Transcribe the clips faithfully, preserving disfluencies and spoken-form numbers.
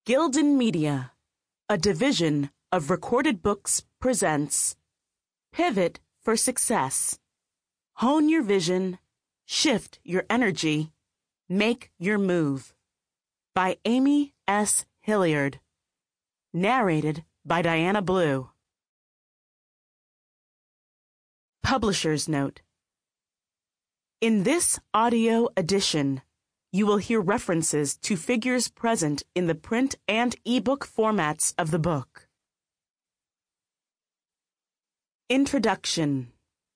Gildan Media, a division of Recorded Books, presents Pivot for Success. Hone your vision, shift your energy, make your move. By Amy S. Hilliard. Narrated by Diana Blue. Publisher's Note. In this audio edition, you will hear references to figures present in the print and ebook formats of the book. Introduction.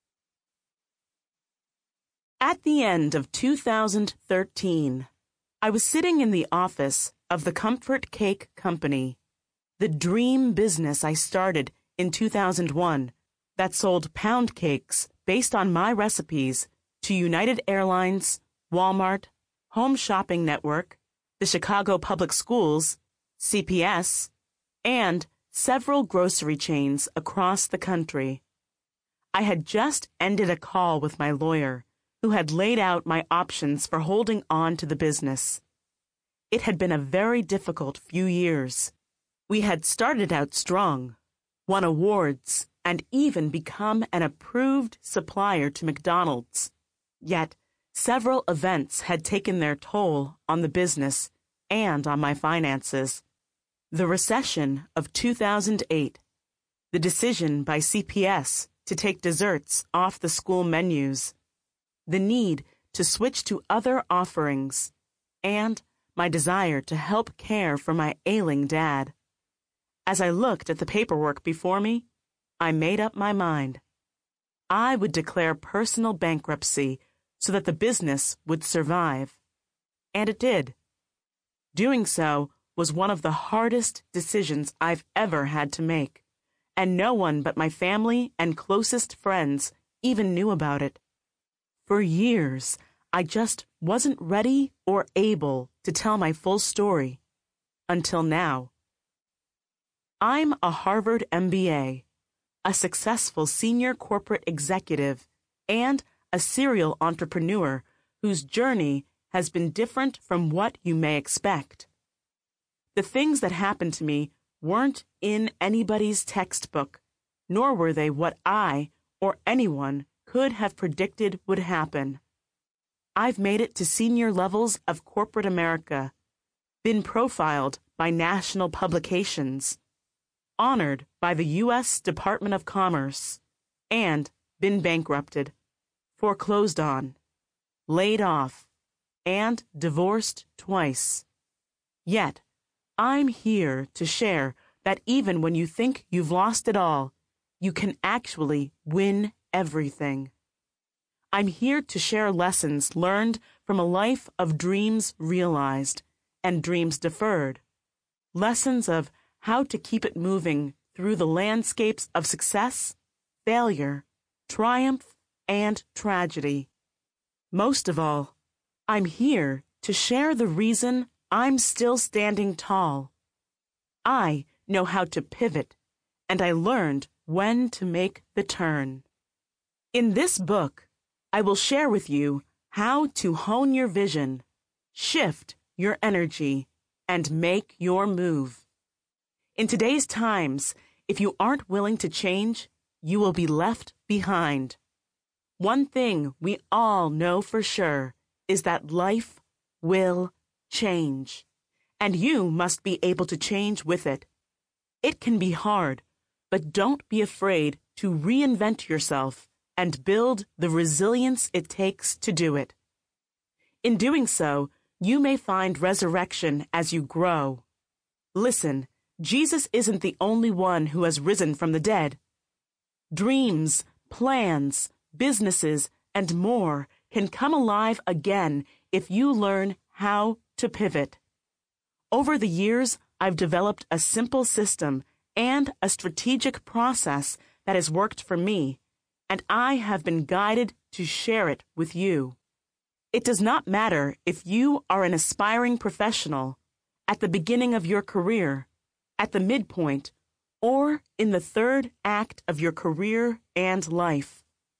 At the end of two thousand thirteen, I was sitting in the office of the Comfort Cake Company, the dream business I started in two thousand one that sold pound cakes based on my recipes to United Airlines, Walmart, Home Shopping Network, the Chicago Public Schools, C P S, and several grocery chains across the country. I had just ended a call with my lawyer, who had laid out my options for holding on to the business. It had been a very difficult few years. We had started out strong, won awards, and even become an approved supplier to McDonald's. Yet, several events had taken their toll on the business and on my finances. The recession of two thousand eight, the decision by C P S to take desserts off the school menus, the need to switch to other offerings, and my desire to help care for my ailing dad. As I looked at the paperwork before me, I made up my mind. I would declare personal bankruptcy so that the business would survive. And it did. Doing so was one of the hardest decisions I've ever had to make, and no one but my family and closest friends even knew about it. For years, I just wasn't ready or able to tell my full story. Until now. I'm a Harvard M B A, a successful senior corporate executive, and a serial entrepreneur whose journey has been different from what you may expect. The things that happened to me weren't in anybody's textbook, nor were they what I or anyone could have predicted would happen. I've made it to senior levels of corporate America, been profiled by national publications, honored by the U S Department of Commerce, and been bankrupted, foreclosed on, laid off, and divorced twice. Yet, I'm here to share that even when you think you've lost it all, you can actually win everything. I'm here to share lessons learned from a life of dreams realized and dreams deferred. Lessons of how to keep it moving through the landscapes of success, failure, triumph, and tragedy. Most of all, I'm here to share the reason I'm still standing tall. I know how to pivot, and I learned when to make the turn. In this book, I will share with you how to hone your vision, shift your energy, and make your move. In today's times, if you aren't willing to change, you will be left behind. One thing we all know for sure is that life will change, and you must be able to change with it. It can be hard, but don't be afraid to reinvent yourself and build the resilience it takes to do it. In doing so, you may find resurrection as you grow. Listen, Jesus isn't the only one who has risen from the dead. Dreams, plans, businesses, and more can come alive again if you learn how to pivot. Over the years, I've developed a simple system and a strategic process that has worked for me, and I have been guided to share it with you. It does not matter if you are an aspiring professional, at the beginning of your career, at the midpoint, or in the third act of your career and life.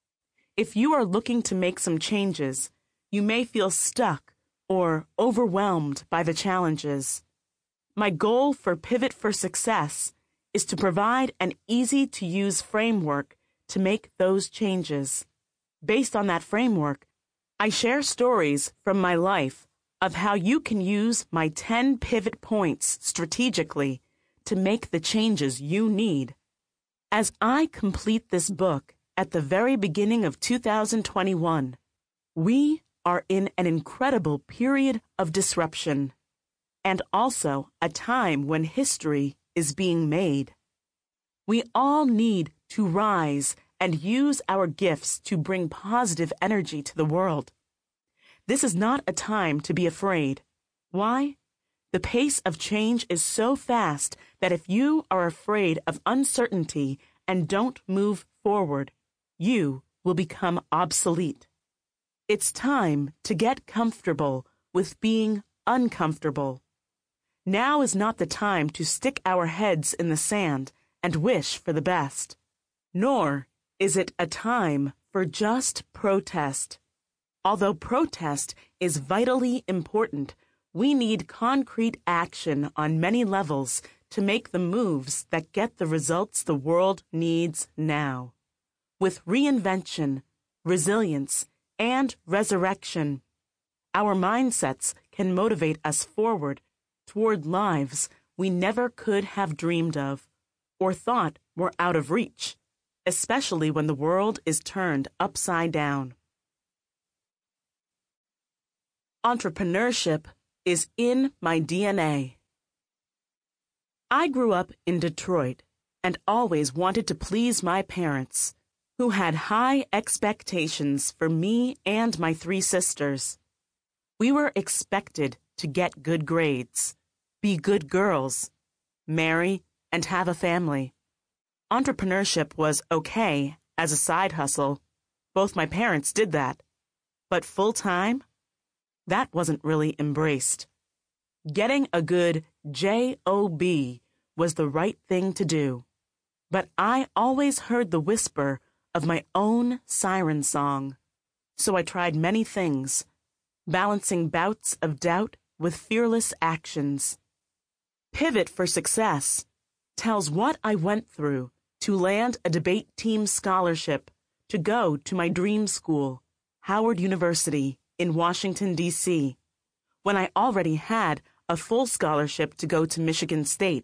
If you are looking to make some changes, you may feel stuck or overwhelmed by the challenges. My goal for Pivot for Success is to provide an easy-to-use framework to make those changes. Based on that framework, I share stories from my life of how you can use my ten pivot points strategically to make the changes you need. As I complete this book at the very beginning of two thousand twenty-one, we are in an incredible period of disruption, and also a time when history is being made. We all need to rise and use our gifts to bring positive energy to the world. This is not a time to be afraid. Why? The pace of change is so fast that if you are afraid of uncertainty and don't move forward, you will become obsolete. It's time to get comfortable with being uncomfortable. Now is not the time to stick our heads in the sand and wish for the best. Nor is it a time for just protest. Although protest is vitally important, we need concrete action on many levels to make the moves that get the results the world needs now. With reinvention, resilience, and resurrection, our mindsets can motivate us forward toward lives we never could have dreamed of or thought were out of reach, especially when the world is turned upside down. Entrepreneurship is in my D N A. I grew up in Detroit and always wanted to please my parents, who had high expectations for me and my three sisters. We were expected to get good grades, be good girls, marry, and have a family. Entrepreneurship was okay as a side hustle. Both my parents did that. But full-time? That wasn't really embraced. Getting a good job was the right thing to do. But I always heard the whisper of my own siren song. So I tried many things, balancing bouts of doubt with fearless actions. Pivot for Success tells what I went through to land a debate team scholarship to go to my dream school, Howard University in Washington, D C, when I already had a full scholarship to go to Michigan State.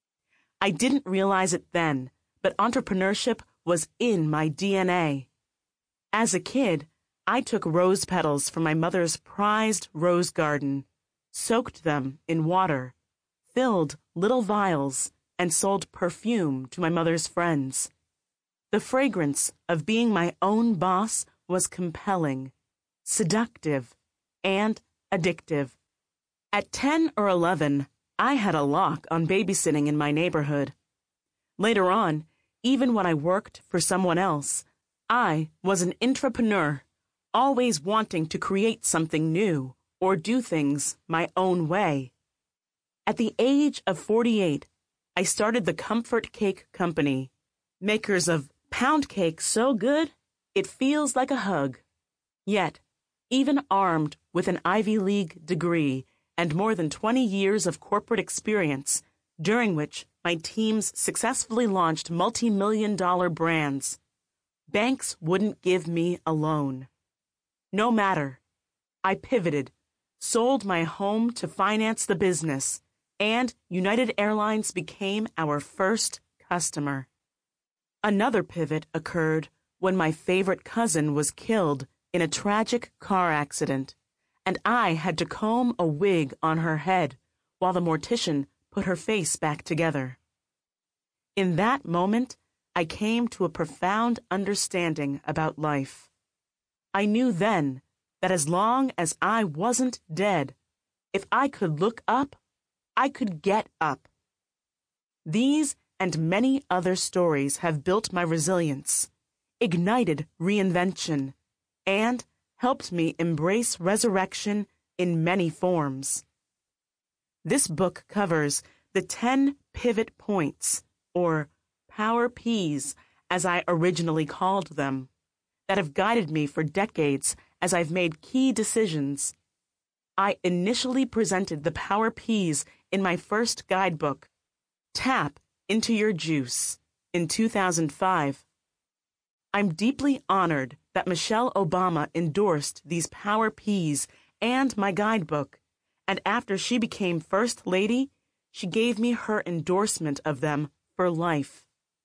I didn't realize it then, but entrepreneurship was in my D N A. As a kid, I took rose petals from my mother's prized rose garden, soaked them in water, filled little vials, and sold perfume to my mother's friends. The fragrance of being my own boss was compelling, seductive, and addictive. At ten or eleven, I had a lock on babysitting in my neighborhood. Later on, even when I worked for someone else, I was an intrapreneur, always wanting to create something new or do things my own way. At the age of forty-eight, I started the Comfort Cake Company, makers of pound cake so good it feels like a hug. Yet, even armed with an Ivy League degree and more than twenty years of corporate experience, during which my teams successfully launched multi-million dollar brands, banks wouldn't give me a loan. No matter, I pivoted, sold my home to finance the business, and United Airlines became our first customer. Another pivot occurred when my favorite cousin was killed in a tragic car accident, and I had to comb a wig on her head while the mortician put her face back together. In that moment, I came to a profound understanding about life. I knew then that as long as I wasn't dead, if I could look up, I could get up. These and many other stories have built my resilience, ignited reinvention, and helped me embrace resurrection in many forms. This book covers the ten pivot points, or Power P's, as I originally called them, that have guided me for decades as I've made key decisions. I initially presented the Power P's in my first guidebook, Tap into Your Juice, in two thousand five. I'm deeply honored that Michelle Obama endorsed these Power P's and my guidebook, and after she became First Lady, she gave me her endorsement of them for life.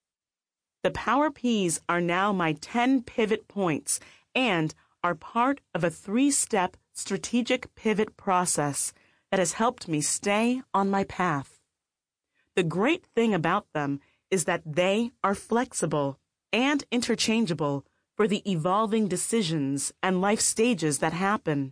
The Power P's are now my ten pivot points and are part of a three-step strategic pivot process that has helped me stay on my path. The great thing about them is that they are flexible and interchangeable for the evolving decisions and life stages that happen.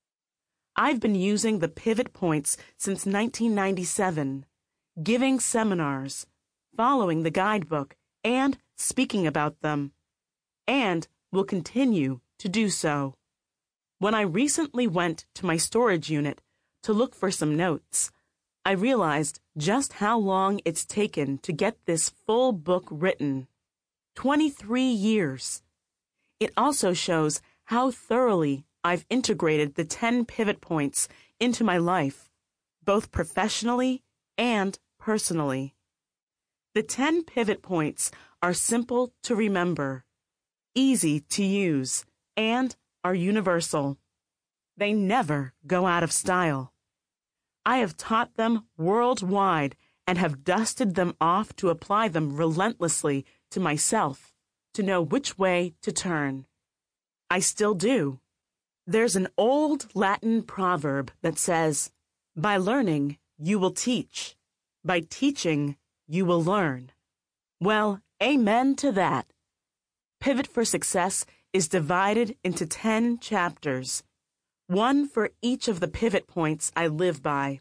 I've been using the pivot points since nineteen ninety-seven, giving seminars, following the guidebook, and speaking about them, and will continue to do so. When I recently went to my storage unit to look for some notes, I realized just how long it's taken to get this full book written. twenty-three years. It also shows how thoroughly I've integrated the ten pivot points into my life, both professionally and personally. The ten pivot points are simple to remember, easy to use, and are universal. They never go out of style. I have taught them worldwide and have dusted them off to apply them relentlessly to myself, to know which way to turn. I still do. There's an old Latin proverb that says, "By learning, you will teach. By teaching, you will learn." Well, amen to that. Pivot for Success is divided into ten chapters, one for each of the pivot points I live by.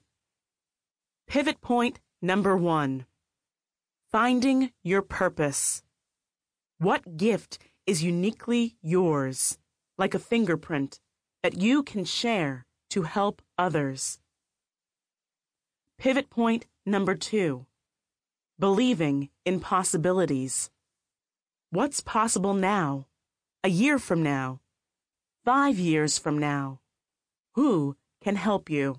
Pivot point number one, finding your purpose. What gift is uniquely yours, like a fingerprint, that you can share to help others? Pivot point number two, believing in possibilities. What's possible now, a year from now, five years from now? Who can help you?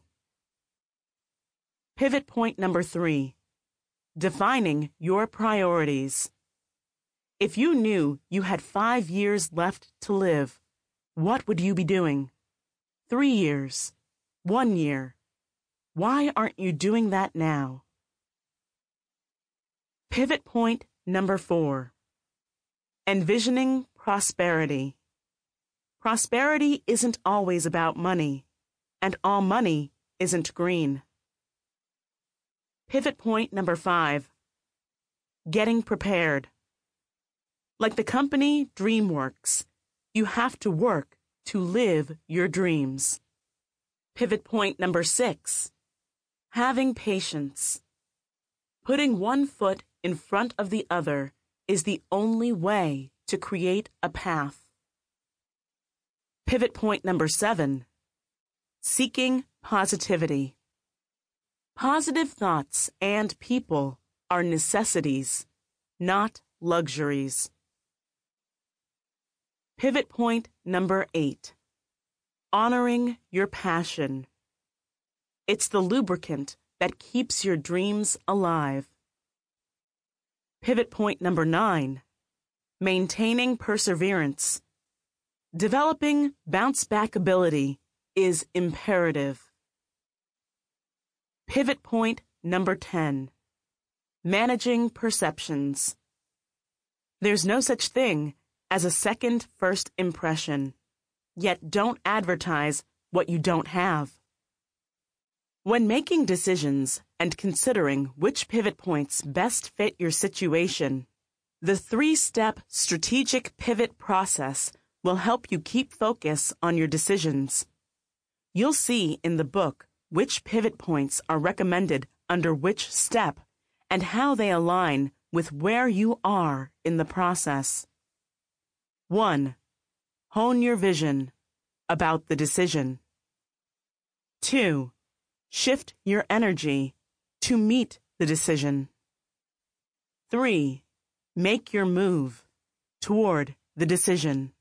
Pivot point number three, defining your priorities. If you knew you had five years left to live, what would you be doing? Three years, one year. Why aren't you doing that now? Pivot point number four, envisioning prosperity. Prosperity isn't always about money, and all money isn't green. Pivot point number five, getting prepared. Like the company DreamWorks, you have to work to live your dreams. Pivot point number six, having patience. Putting one foot in front of the other is the only way to create a path. Pivot point number seven, seeking positivity. Positive thoughts and people are necessities, not luxuries. Pivot point number eight, honoring your passion. It's the lubricant that keeps your dreams alive. Pivot point number nine, maintaining perseverance. Developing bounce-back ability is imperative. Pivot point number ten, managing perceptions. There's no such thing as a second first impression, yet don't advertise what you don't have. When making decisions and considering which pivot points best fit your situation, the three-step strategic pivot process will help you keep focus on your decisions. You'll see in the book which pivot points are recommended under which step and how they align with where you are in the process. one. Hone your vision about the decision. two. Shift your energy to meet the decision. three. Make your move toward the decision.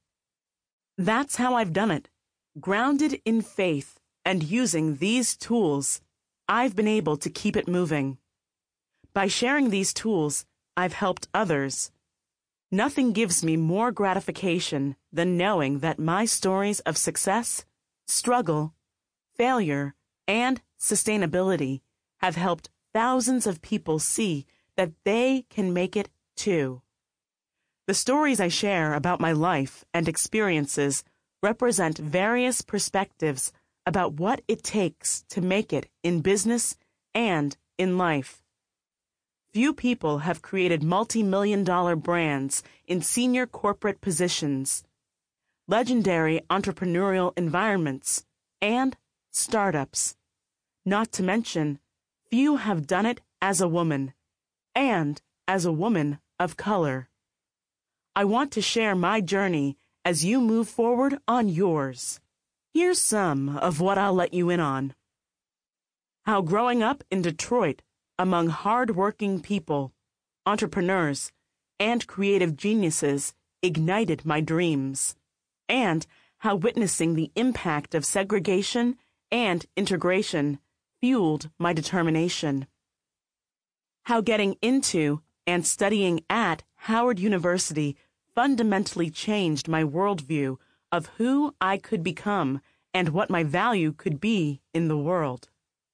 That's how I've done it, grounded in faith and using these tools I've been able to keep it moving. By sharing these tools, I've helped others. Nothing gives me more gratification than knowing that my stories of success, struggle, failure, and sustainability have helped thousands of people see that they can make it too. The stories I share about my life and experiences represent various perspectives about what it takes to make it in business and in life. Few people have created multi-million dollar brands in senior corporate positions, legendary entrepreneurial environments, and startups. Not to mention, few have done it as a woman, and as a woman of color. I want to share my journey as you move forward on yours. Here's some of what I'll let you in on. How growing up in Detroit among hard-working people, entrepreneurs, and creative geniuses ignited my dreams, and how witnessing the impact of segregation and integration fueled my determination. How getting into and studying at Howard University fundamentally changed my worldview of who I could become and what my value could be in the world.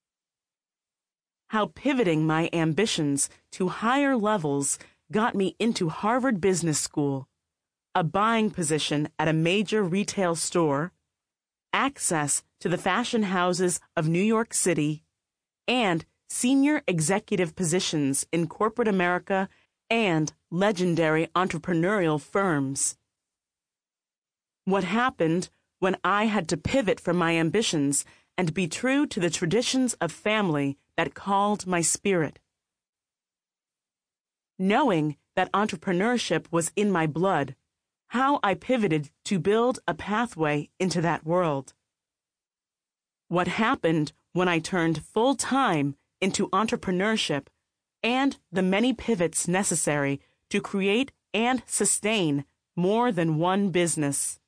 How pivoting my ambitions to higher levels got me into Harvard Business School, a buying position at a major retail store, access to the fashion houses of New York City, and senior executive positions in corporate America and legendary entrepreneurial firms. What happened when I had to pivot from my ambitions and be true to the traditions of family that called my spirit? Knowing that entrepreneurship was in my blood, how I pivoted to build a pathway into that world. What happened when I turned full-time into entrepreneurship and the many pivots necessary to create and sustain more than one business.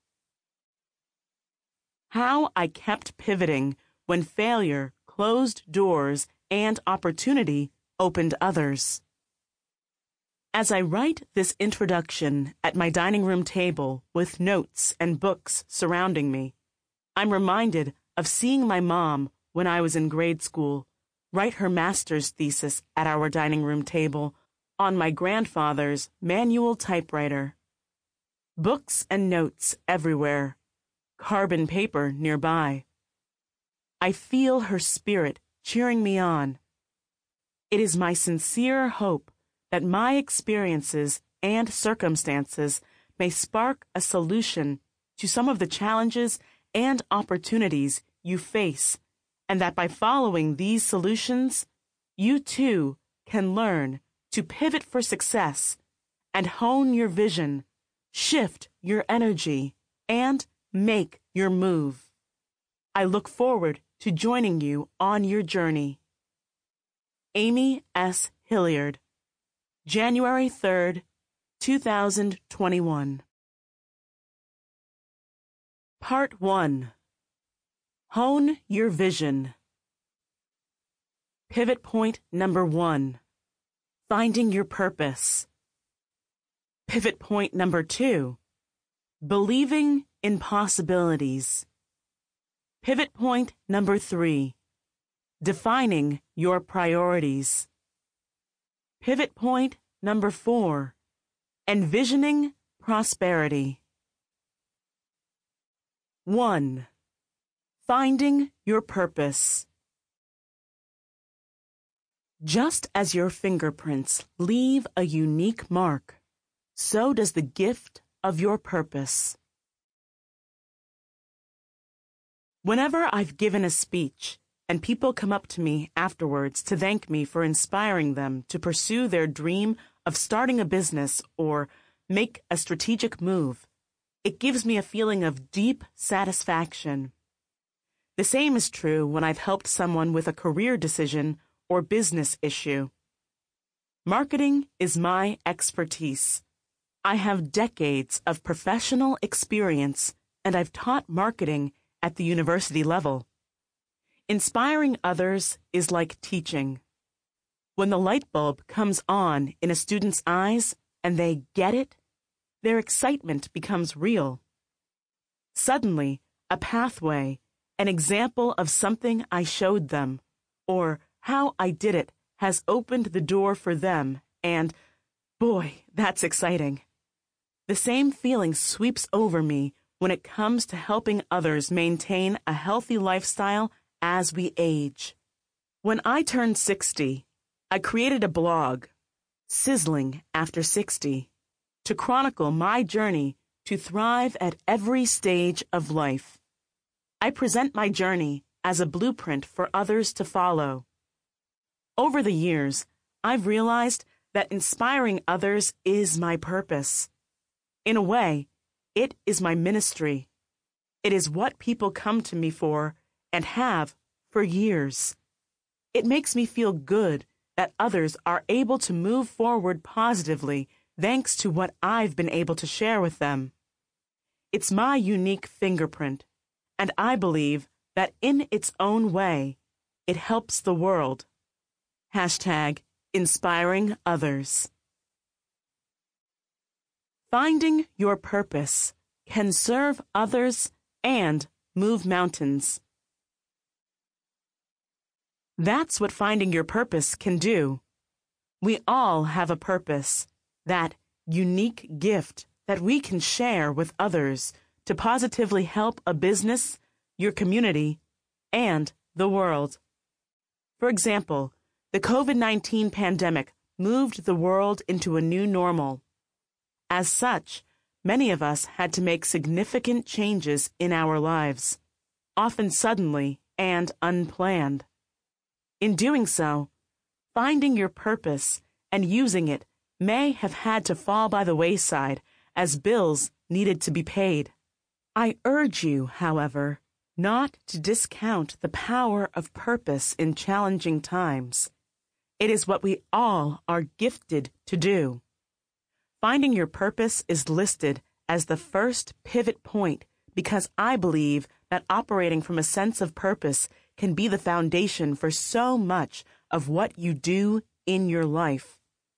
How I kept pivoting when failure closed doors and opportunity opened others. As I write this introduction at my dining room table with notes and books surrounding me, I'm reminded of seeing my mom when I was in grade school write her master's thesis at our dining room table on my grandfather's manual typewriter. Books and notes everywhere, carbon paper nearby. I feel her spirit cheering me on. It is my sincere hope that my experiences and circumstances may spark a solution to some of the challenges and opportunities you face, and that by following these solutions, you too can learn to pivot for success and hone your vision, shift your energy, and make your move. I look forward to joining you on your journey. Amy S. Hilliard, January third, two thousand twenty-one. Part one. Hone your vision. Pivot point number one. Finding your purpose. Pivot point number two. Believing in possibilities. Pivot point number three. Defining your priorities. Pivot point number four. Envisioning prosperity. One. Finding your purpose. Just as your fingerprints leave a unique mark, so does the gift of your purpose. Whenever I've given a speech and people come up to me afterwards to thank me for inspiring them to pursue their dream of starting a business or make a strategic move, it gives me a feeling of deep satisfaction. The same is true when I've helped someone with a career decision or business issue. Marketing is my expertise. I have decades of professional experience, and I've taught marketing at the university level. Inspiring others is like teaching. When the light bulb comes on in a student's eyes and they get it, their excitement becomes real. Suddenly, a pathway, an example of something I showed them, or how I did it, has opened the door for them, and, boy, that's exciting. The same feeling sweeps over me when it comes to helping others maintain a healthy lifestyle as we age. When I turned sixty, I created a blog, Sizzling After sixty, to chronicle my journey to thrive at every stage of life. I present my journey as a blueprint for others to follow. Over the years, I've realized that inspiring others is my purpose. In a way, it is my ministry. It is what people come to me for and have for years. It makes me feel good that others are able to move forward positively thanks to what I've been able to share with them. It's my unique fingerprint, and I believe that in its own way, it helps the world. Hashtag inspiring others. Finding your purpose can serve others and move mountains. That's what finding your purpose can do. We all have a purpose, that unique gift that we can share with others to positively help a business, your community, and the world. For example, the COVID nineteen pandemic moved the world into a new normal. As such, many of us had to make significant changes in our lives, often suddenly and unplanned. In doing so, finding your purpose and using it may have had to fall by the wayside as bills needed to be paid. I urge you, however, not to discount the power of purpose in challenging times. It is what we all are gifted to do. Finding your purpose is listed as the first pivot point because I believe that operating from a sense of purpose can be the foundation for so much of what you do in your life.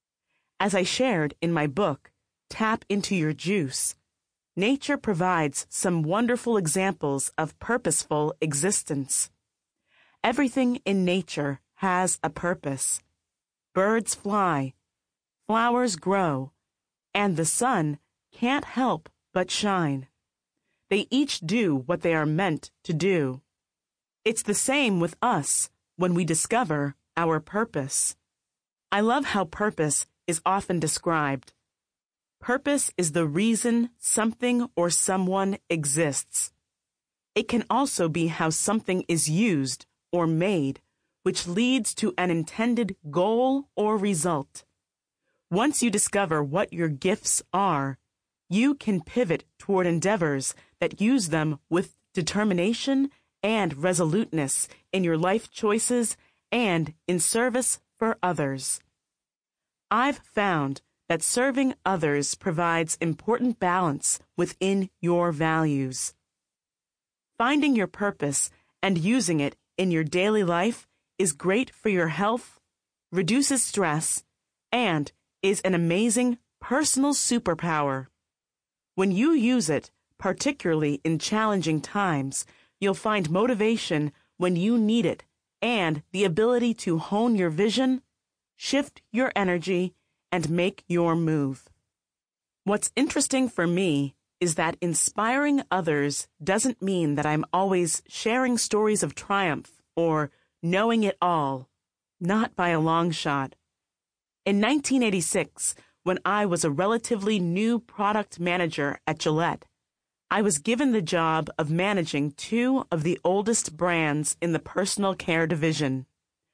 As I shared in my book, Tap Into Your Juice, nature provides some wonderful examples of purposeful existence. Everything in nature has a purpose. Birds fly, flowers grow, and the sun can't help but shine. They each do what they are meant to do. It's the same with us when we discover our purpose. I love how purpose is often described. Purpose is the reason something or someone exists. It can also be how something is used or made, which leads to an intended goal or result. Once you discover what your gifts are, you can pivot toward endeavors that use them with determination and resoluteness in your life choices and in service for others. I've found that serving others provides important balance within your values. Finding your purpose and using it in your daily life is great for your health, reduces stress, and is an amazing personal superpower. When you use it, particularly in challenging times, you'll find motivation when you need it and the ability to hone your vision, shift your energy, and make your move. What's interesting for me is that inspiring others doesn't mean that I'm always sharing stories of triumph or knowing it all, not by a long shot. In nineteen eighty-six, when I was a relatively new product manager at Gillette, I was given the job of managing two of the oldest brands in the personal care division,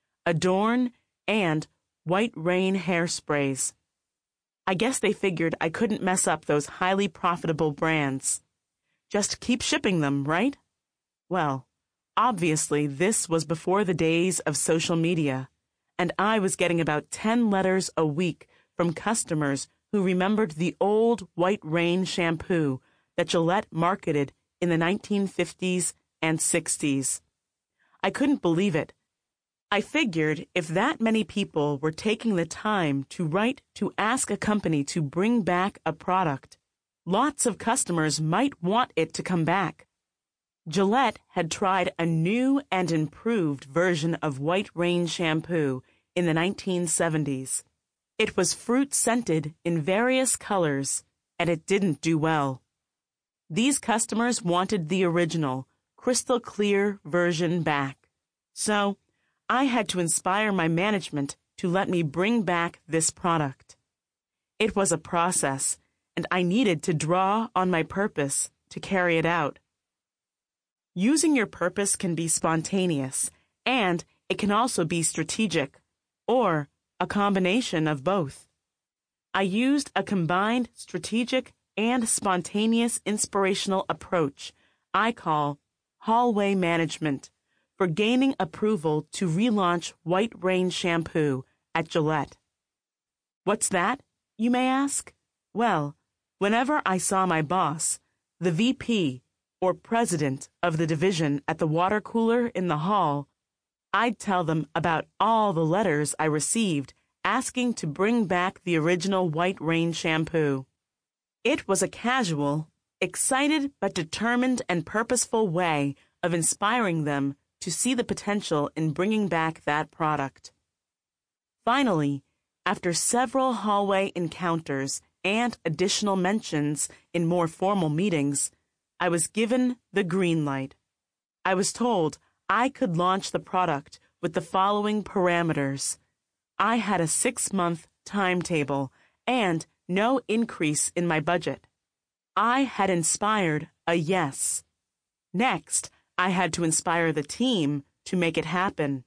Adorn and White Rain hairsprays. I guess they figured I couldn't mess up those highly profitable brands. Just keep shipping them, right? Well, obviously this was before the days of social media, and I was getting about ten letters a week from customers who remembered the old White Rain shampoo that Gillette marketed in the nineteen fifties and sixties. I couldn't believe it. I figured if that many people were taking the time to write to ask a company to bring back a product, lots of customers might want it to come back. Gillette had tried a new and improved version of White Rain shampoo in the nineteen seventies. It was fruit-scented in various colors, and it didn't do well. These customers wanted the original, crystal clear version back. So, I had to inspire my management to let me bring back this product. It was a process, and I needed to draw on my purpose to carry it out. Using your purpose can be spontaneous, and it can also be strategic, or a combination of both. I used a combined strategic and spontaneous inspirational approach I call hallway management for gaining approval to relaunch White Rain shampoo at Gillette. What's that, you may ask? Well, whenever I saw my boss, the V P, or president of the division at the water cooler in the hall, I'd tell them about all the letters I received asking to bring back the original White Rain shampoo. It was a casual, excited but determined and purposeful way of inspiring them to see the potential in bringing back that product. Finally, after several hallway encounters and additional mentions in more formal meetings, I was given the green light. I was told I could launch the product with the following parameters. I had a six-month timetable and no increase in my budget. I had inspired a yes. Next, I had to inspire the team to make it happen.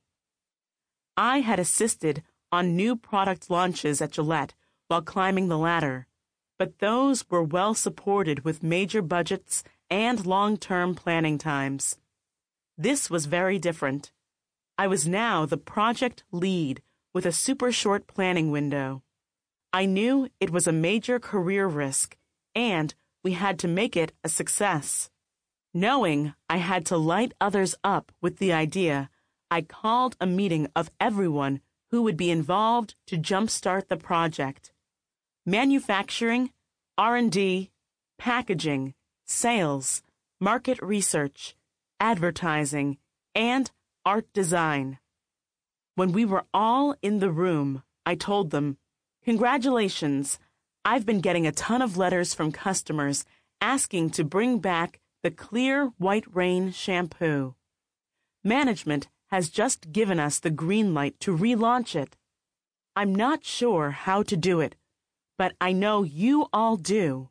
I had assisted on new product launches at Gillette while climbing the ladder, but those were well supported with major budgets and long-term planning times. This was very different. I was now the project lead with a super short planning window. I knew it was a major career risk, and we had to make it a success. Knowing I had to light others up with the idea, I called a meeting of everyone who would be involved to jumpstart the project. Manufacturing, R and D, packaging, sales, market research, advertising, and art design. When we were all in the room, I told them, "Congratulations, I've been getting a ton of letters from customers asking to bring back the clear White Rain shampoo. Management has just given us the green light to relaunch it. I'm not sure how to do it, but I know you all do.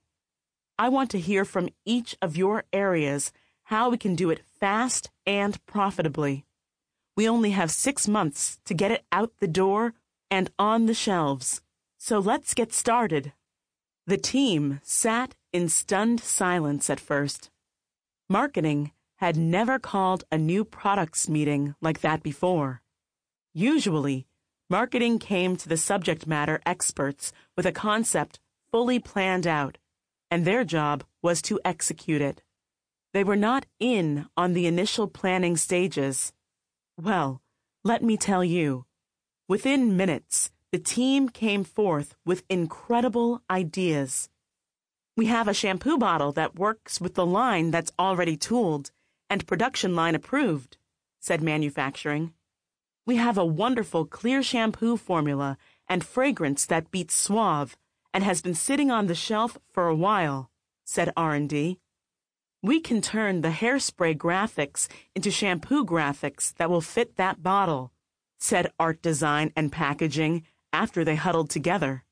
I want to hear from each of your areas how we can do it fast and profitably. We only have six months to get it out the door and on the shelves, so let's get started." The team sat in stunned silence at first. Marketing had never called a new products meeting like that before. Usually, marketing came to the subject matter experts with a concept fully planned out, and their job was to execute it. They were not in on the initial planning stages. Well, let me tell you, within minutes, the team came forth with incredible ideas. "We have a shampoo bottle that works with the line that's already tooled and production line approved," said manufacturing. "We have a wonderful clear shampoo formula and fragrance that beats Suave and has been sitting on the shelf for a while," said R and D. "We can turn the hairspray graphics into shampoo graphics that will fit that bottle," said art design and packaging after they huddled together.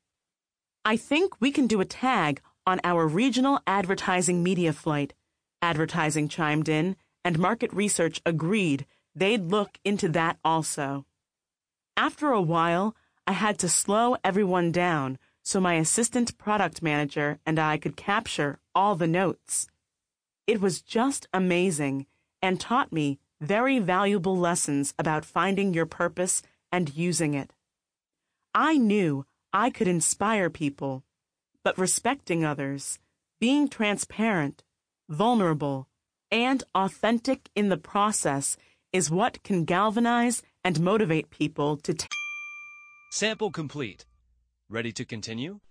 "I think we can do a tag on our regional advertising media flight," advertising chimed in, and market research agreed they'd look into that also. After a while, I had to slow everyone down so my assistant product manager and I could capture all the notes. It was just amazing and taught me very valuable lessons about finding your purpose and using it. I knew I could inspire people, but respecting others, being transparent, vulnerable, and authentic in the process is what can galvanize and motivate people to take. Sample complete. Ready to continue?